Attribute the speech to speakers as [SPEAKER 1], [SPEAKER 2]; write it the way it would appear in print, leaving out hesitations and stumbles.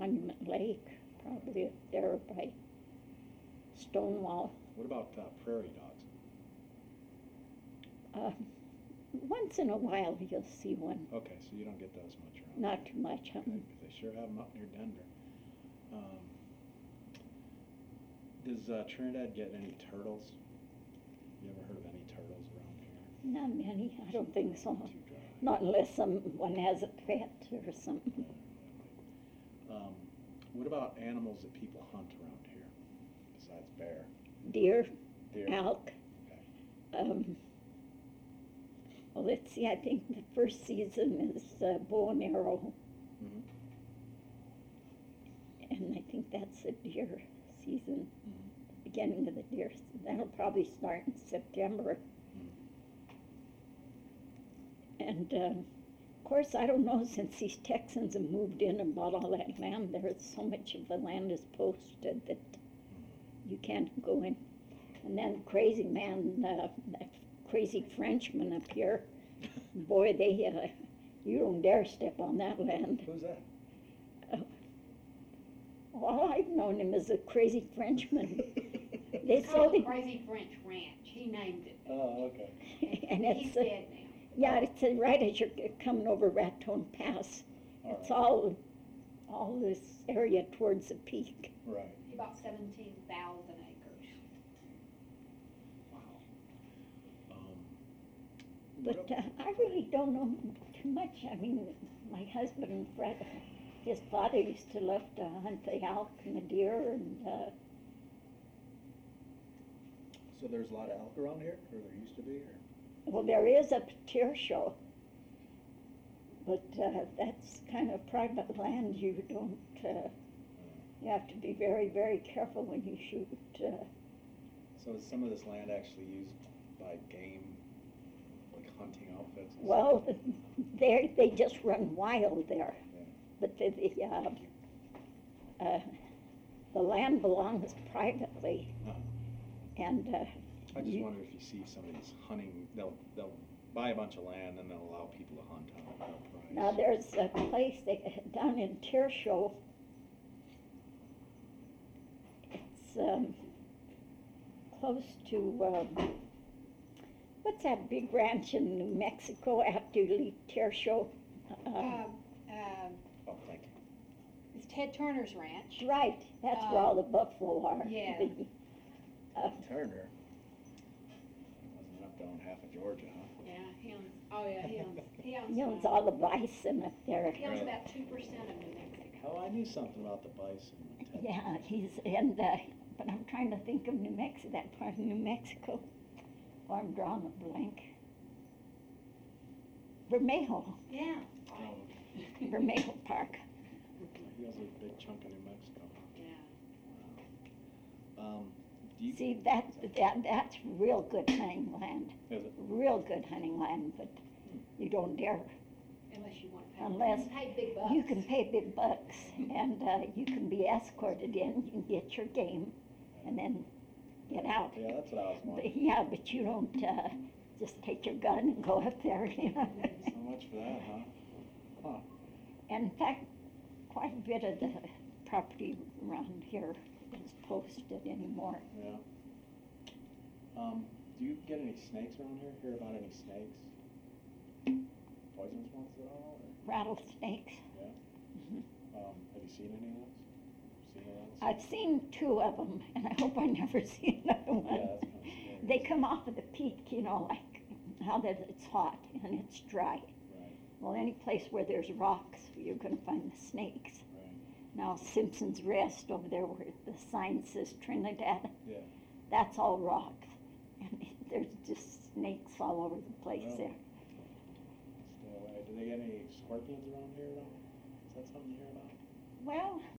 [SPEAKER 1] Monument Lake, probably up there by Stonewall.
[SPEAKER 2] What about prairie dogs?
[SPEAKER 1] Once in a while you'll see one.
[SPEAKER 2] Okay, so you don't get those much around.
[SPEAKER 1] Not too much.
[SPEAKER 2] Okay, 'cause they sure have them up near Denver. Does Trinidad get any turtles? You ever heard of any turtles around here?
[SPEAKER 1] Not many, I don't think so.
[SPEAKER 2] Too dry.
[SPEAKER 1] Not unless someone has a pet or something.
[SPEAKER 2] What about animals that people hunt around here, besides bear?
[SPEAKER 1] Deer,
[SPEAKER 2] Deer.
[SPEAKER 1] elk.
[SPEAKER 2] Okay.
[SPEAKER 1] Well, let's see, I think the first season is bow and arrow,
[SPEAKER 2] Mhm.
[SPEAKER 1] and I think that's the deer season,
[SPEAKER 2] Mhm.
[SPEAKER 1] beginning of the deer season. That'll probably start in September.
[SPEAKER 2] Mhm.
[SPEAKER 1] And of course, I don't know, since these Texans have moved in and bought all that land, there's so much of the land is posted that you can't go in. And then crazy man, that crazy Frenchman up here, boy, you don't dare step on that land.
[SPEAKER 2] Who's that?
[SPEAKER 1] All I've known him as a crazy Frenchman. They
[SPEAKER 3] It's called
[SPEAKER 1] said,
[SPEAKER 3] Crazy French Ranch. He named it.
[SPEAKER 2] Oh, okay.
[SPEAKER 1] and
[SPEAKER 3] He's
[SPEAKER 1] it's,
[SPEAKER 3] dead now.
[SPEAKER 1] yeah, it's right as you're coming over Raton Pass. It's all this area towards the peak.
[SPEAKER 2] Right.
[SPEAKER 3] He bought 17,000 acres.
[SPEAKER 2] Wow.
[SPEAKER 1] But I really don't know too much. I mean, my husband, Fred, his father used to love to hunt the elk and the deer, and
[SPEAKER 2] So there's a lot of elk around here, or there used to be, or?
[SPEAKER 1] well, there is a deer show, but that's kind of private land. You don't. You have to be very, very careful when you shoot.
[SPEAKER 2] So is some of this land actually used by game, like hunting outfits? and
[SPEAKER 1] Well,
[SPEAKER 2] stuff?
[SPEAKER 1] they just run wild there,
[SPEAKER 2] Yeah.
[SPEAKER 1] but the land belongs privately,
[SPEAKER 2] Uh-huh.
[SPEAKER 1] and
[SPEAKER 2] I just
[SPEAKER 1] you-
[SPEAKER 2] wonder if you see some of these hunting, they'll buy a bunch of land and they'll allow people to hunt on it at a price.
[SPEAKER 1] now there's a place down in Tearshow. It's close to what's that big ranch in New Mexico after you leave Tearshow?
[SPEAKER 2] Oh, thank you.
[SPEAKER 3] It's Ted Turner's ranch.
[SPEAKER 1] Right, that's where all the buffalo are.
[SPEAKER 3] Yeah.
[SPEAKER 2] Turner. Wasn't enough to own half of Georgia, huh?
[SPEAKER 3] Yeah, he owns, oh yeah, he owns
[SPEAKER 1] He owns all the bison up there.
[SPEAKER 3] He owns about 2% of New Mexico.
[SPEAKER 2] Oh, I knew something about the bison. and Ted.
[SPEAKER 1] Yeah, but I'm trying to think of New Mexico, that part of New Mexico. Or I'm drawing a blank. Bermejo,
[SPEAKER 3] Yeah.
[SPEAKER 2] Oh,
[SPEAKER 1] Bermejo Park.
[SPEAKER 2] he has a big chunk of New Mexico.
[SPEAKER 3] Yeah.
[SPEAKER 2] Do you?
[SPEAKER 1] See, that's real good hunting land.
[SPEAKER 2] Is it?
[SPEAKER 1] Real good hunting land, but you don't dare.
[SPEAKER 3] Unless you want to pay.
[SPEAKER 1] Unless
[SPEAKER 3] You pay big bucks.
[SPEAKER 1] you can pay big bucks, and you can be escorted in, you can get your game, and then get out.
[SPEAKER 2] Yeah, that's what I was
[SPEAKER 1] But,
[SPEAKER 2] wondering.
[SPEAKER 1] yeah, but you don't just take your gun and go up there, you know.
[SPEAKER 2] So much for that, huh? Huh.
[SPEAKER 1] And in fact, quite a bit of the property around here is posted anymore.
[SPEAKER 2] Yeah. Do you get any snakes around here? Hear about any snakes? Poisonous ones at all? Or?
[SPEAKER 1] Rattlesnakes.
[SPEAKER 2] Yeah.
[SPEAKER 1] Mhm.
[SPEAKER 2] Have you seen any of those? Seen any of those?
[SPEAKER 1] I've seen 2 of them, and I hope I never see another one.
[SPEAKER 2] Yeah, that's kind of scary.
[SPEAKER 1] They come off of the peak, you know, like how that it's hot and it's dry.
[SPEAKER 2] Right,
[SPEAKER 1] Well, any place where there's rocks, you're going to find the snakes.
[SPEAKER 2] right.
[SPEAKER 1] Now, Simpson's Rest over there where the sign says Trinidad,
[SPEAKER 2] Yeah.
[SPEAKER 1] that's all rocks. And there's just snakes all over the place
[SPEAKER 2] Well,
[SPEAKER 1] there.
[SPEAKER 2] Stay away. Do they get any scorpions around here at all? Is that something you hear about?
[SPEAKER 1] Well,